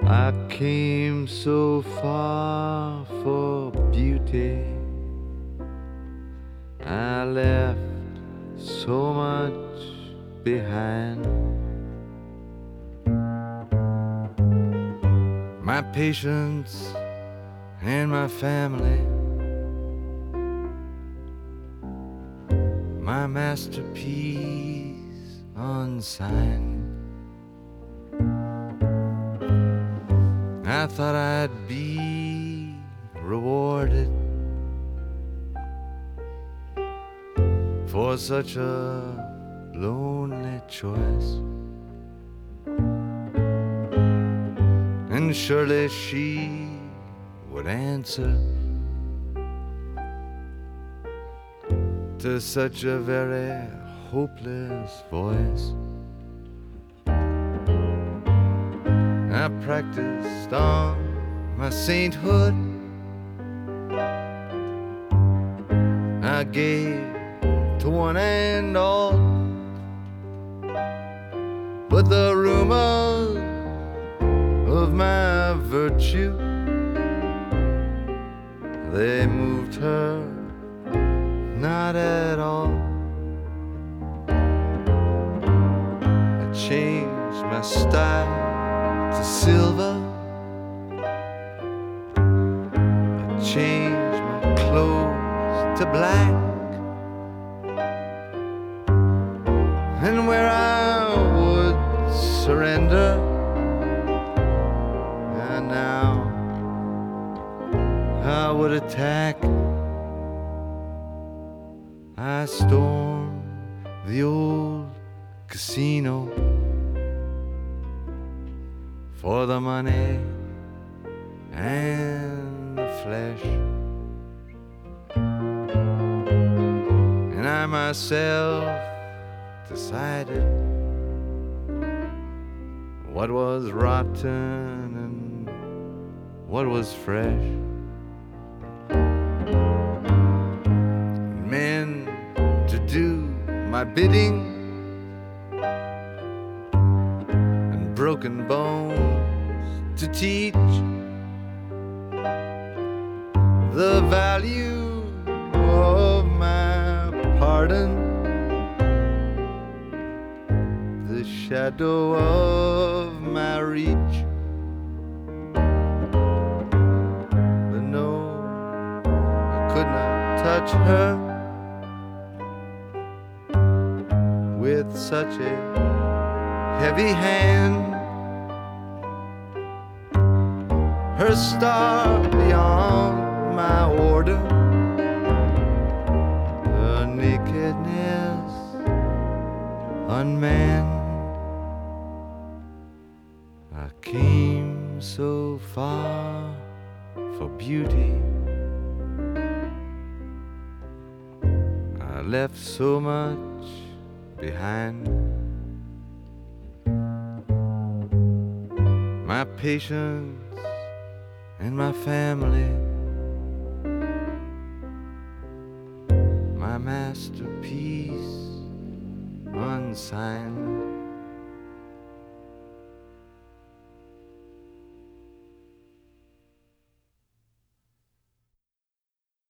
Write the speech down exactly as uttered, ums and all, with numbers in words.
I came so far for beauty. I left so much behind. My patience and my family, my masterpiece unsigned. I thought I'd be rewarded for such a lonely choice, and surely she would answer to such a very hopeless voice. I practiced on my sainthood. I gave to one and all, but the rumors of my virtue, they moved her not at all. I changed my style to silver. I changed my clothes to black. And where I would surrender, and now I would attack. I stormed the old casino for the money and the flesh, and I myself decided what was rotten and what was fresh. Men to do my bidding, and broken bones to teach the value of my pardon, the shadow of my reach. But no, I could not touch her with such a heavy hand. Her star beyond my order, her nakedness unmanned. I came so far for beauty. I left so much behind. My patience and my family, my masterpiece unsigned.